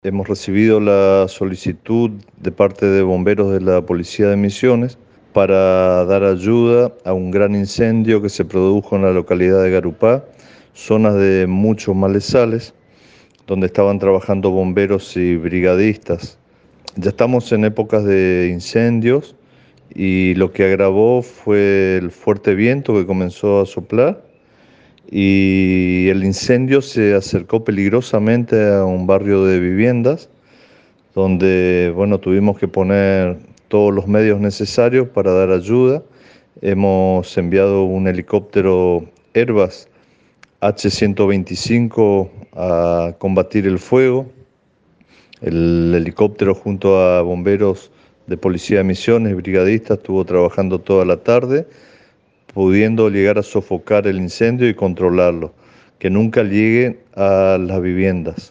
Hemos recibido la solicitud de parte de bomberos de la Policía de Misiones para dar ayuda a un gran incendio que se produjo en la localidad de Garupá, zonas de muchos malezales, donde estaban trabajando bomberos y brigadistas. Ya estamos en épocas de incendios y lo que agravó fue el fuerte viento que comenzó a soplar y el incendio se acercó peligrosamente a un barrio de viviendas donde, bueno, tuvimos que poner todos los medios necesarios para dar ayuda. Hemos enviado un helicóptero Airbus H-125 a combatir el fuego. El helicóptero junto a bomberos de Policía de Misiones y brigadistas estuvo trabajando toda la tarde, pudiendo llegar a sofocar el incendio y controlarlo, que nunca llegue a las viviendas.